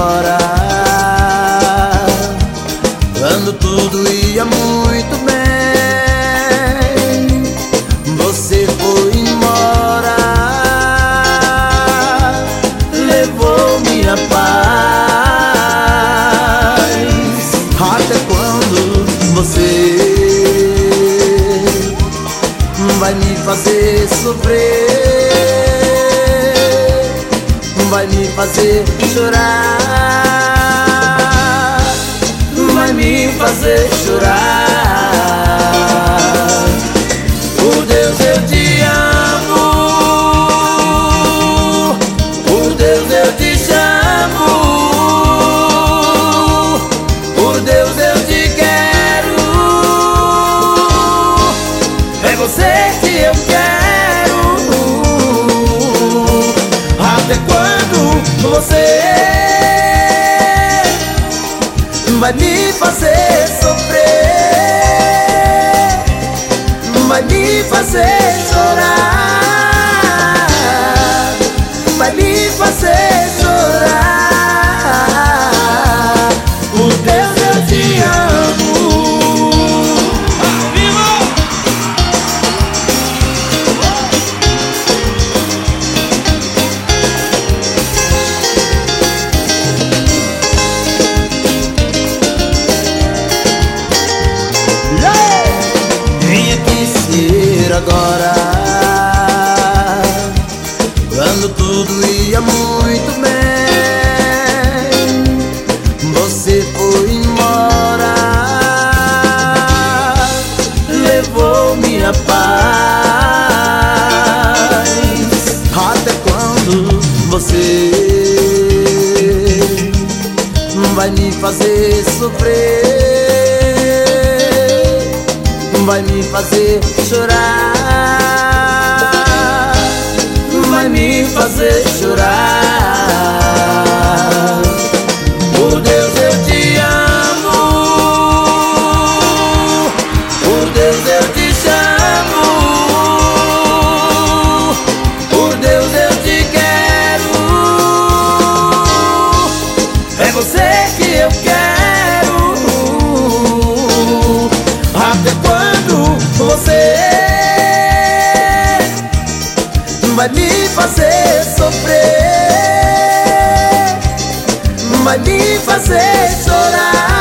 agora, quando tudo ia muito bem, você foi embora, levou minha paz. Até quando você vai me fazer sofrer, vai me fazer chorar, vai me fazer chorar? Por Deus eu te amo, por Deus eu te chamo, por Deus eu te quero, é você que eu quero. Até quando você vai me fazer sofrer, vai me fazer chorar, vai me fazer chorar? Por Deus eu te amo. Agora, quando tudo ia muito bem, você foi embora, levou minha paz. Até quando você vai me fazer sofrer, vai me fazer chorar, vai me fazer chorar? Por Deus eu te amo, por Deus eu te chamo, por Deus eu te quero, é você que eu quero. Até quando você vai me fazer sofrer, vai me fazer chorar?